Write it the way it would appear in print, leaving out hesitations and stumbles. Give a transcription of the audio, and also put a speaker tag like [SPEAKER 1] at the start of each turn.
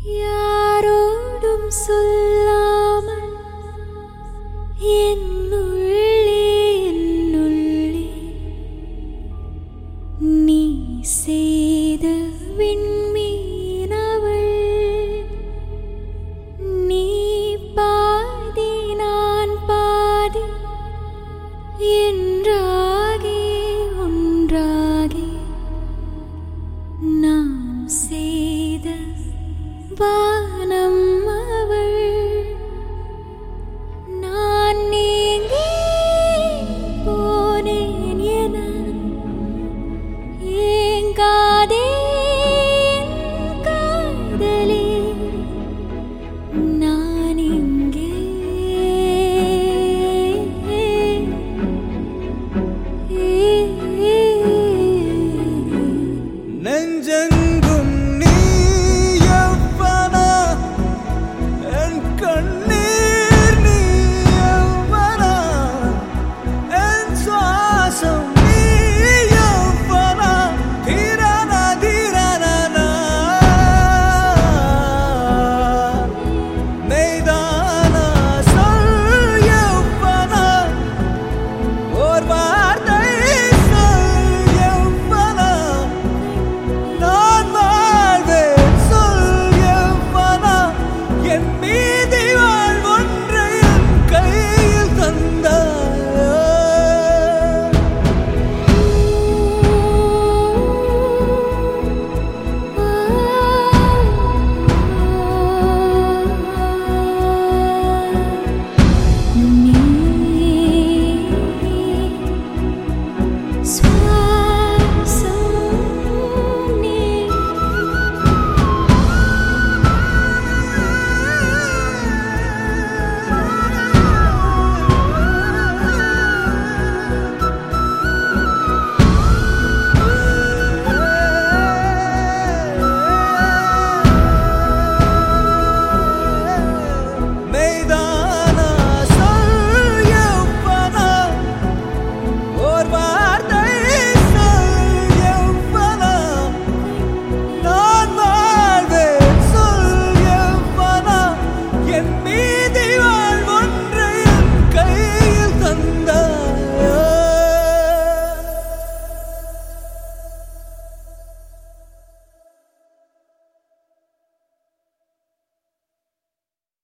[SPEAKER 1] யாரோடும் சொல்லாமல் என்னுள்ளே நீ செய்த விண்மீனவள். நீ பாதி நான் பாதி என்றாகி ஒன்றாகி நாம் செய்த வானம் அவள். நான் நீங்கி போனேன் என ஏங்காதே காதலே, நான் இங்கே
[SPEAKER 2] நெஞ்செங்கும் நீ எவ்வனா, என் கண்ணீர் நீ எவ்வனா, என் சுவாசம் நீ எவ்வனா, தீரனா தீரனா மெய்தானா சொல் எவ்வனா, ஓர் வார்த்தை சொல் எவ்வனா, நான் வாழ்வேன் சொல் எவ்வனா, என் மீதி வாழ்வொன்றை என் கையில் தந்தாயோ.
[SPEAKER 1] நீ